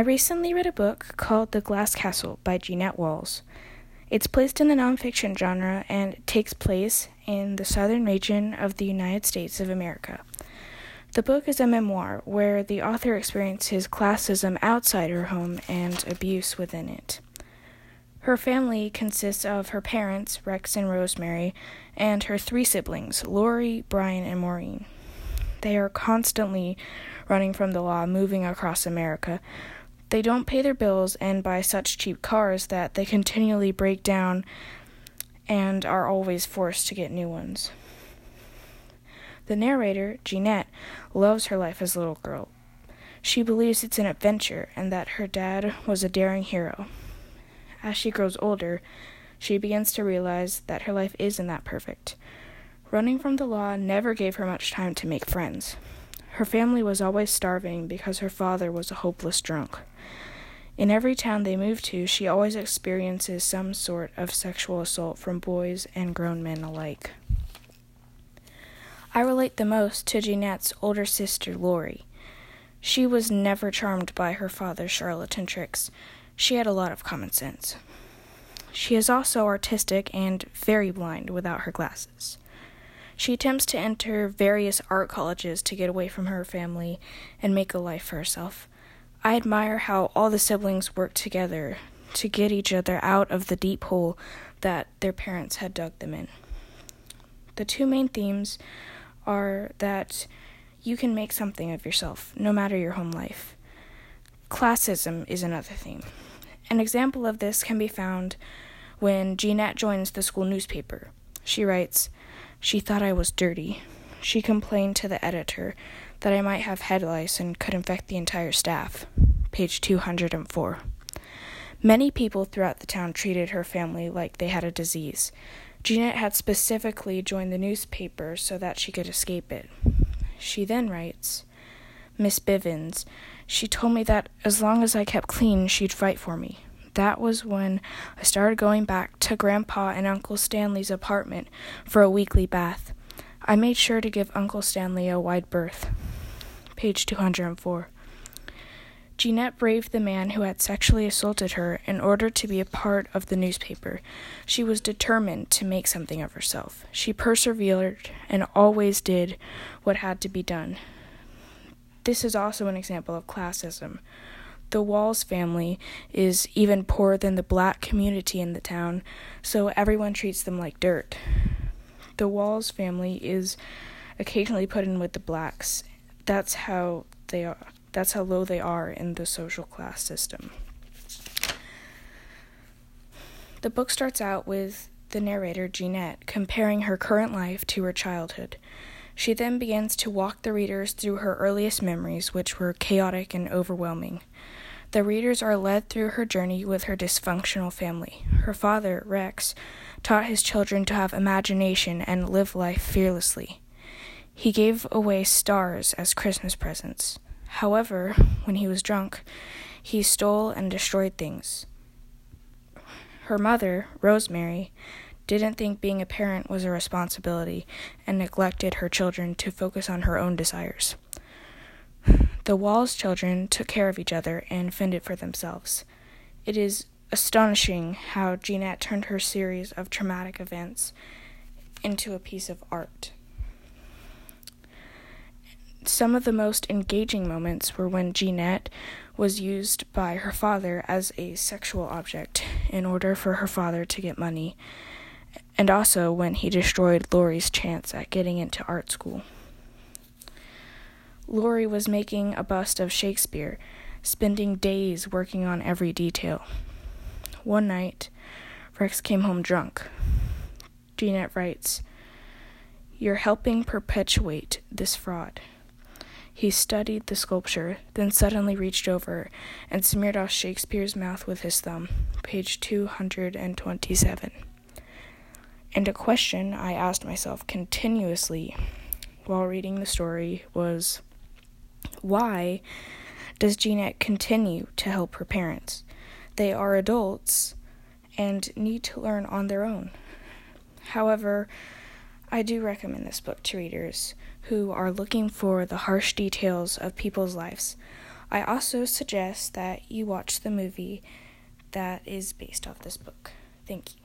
recently read a book called The Glass Castle by Jeanette Walls. It's placed in the nonfiction genre and it takes place in the southern region of the United States of America. The book is a memoir where the author experiences classism outside her home and abuse within it. Her family consists of her parents, Rex and Rosemary, and her 3 siblings, Lori, Brian, and Maureen. They are constantly running from the law, moving across America. They don't pay their bills and buy such cheap cars that they continually break down and are always forced to get new ones. The narrator, Jeanette, loves her life as a little girl. She believes it's an adventure and that her dad was a daring hero. As she grows older, she begins to realize that her life isn't that perfect. Running from the law never gave her much time to make friends. Her family was always starving because her father was a hopeless drunk. In every town they move to, she always experiences some sort of sexual assault from boys and grown men alike. I relate the most to Jeanette's older sister, Lori. She was never charmed by her father's charlatan tricks. She had a lot of common sense. She is also artistic and very blind without her glasses. She attempts to enter various art colleges to get away from her family and make a life for herself. I admire how all the siblings work together to get each other out of the deep hole that their parents had dug them in. The 2 main themes are that you can make something of yourself, no matter your home life. Classism is another theme. An example of this can be found when Jeanette joins the school newspaper. She writes, "She thought I was dirty. She complained to the editor that I might have head lice and could infect the entire staff." Page 204. Many people throughout the town treated her family like they had a disease. Jeanette had specifically joined the newspaper so that she could escape it. She then writes, "Miss Bivens, she told me that as long as I kept clean, she'd fight for me. That was when I started going back to Grandpa and Uncle Stanley's apartment for a weekly bath. I made sure to give Uncle Stanley a wide berth." Page 204. Jeanette braved the man who had sexually assaulted her in order to be a part of the newspaper. She was determined to make something of herself. She persevered and always did what had to be done. This is also an example of classism. The Walls family is even poorer than the black community in the town, so everyone treats them like dirt. The Walls family is occasionally put in with the blacks. That's how low they are in the social class system. The book starts out with the narrator, Jeanette, comparing her current life to her childhood. She then begins to walk the readers through her earliest memories, which were chaotic and overwhelming. The readers are led through her journey with her dysfunctional family. Her father, Rex, taught his children to have imagination and live life fearlessly. He gave away stars as Christmas presents. However, when he was drunk, he stole and destroyed things. Her mother, Rosemary, didn't think being a parent was a responsibility and neglected her children to focus on her own desires. The Walls children took care of each other and fended for themselves. It is astonishing how Jeanette turned her series of traumatic events into a piece of art. Some of the most engaging moments were when Jeanette was used by her father as a sexual object in order for her father to get money, and also when he destroyed Lori's chance at getting into art school. Lori was making a bust of Shakespeare, spending days working on every detail. One night, Rex came home drunk. Jeanette writes, "You're helping perpetuate this fraud." He studied the sculpture, then suddenly reached over and smeared off Shakespeare's mouth with his thumb. Page 227. And a question I asked myself continuously while reading the story was, why does Jeanette continue to help her parents? They are adults and need to learn on their own. However, I do recommend this book to readers who are looking for the harsh details of people's lives. I also suggest that you watch the movie that is based off this book. Thank you.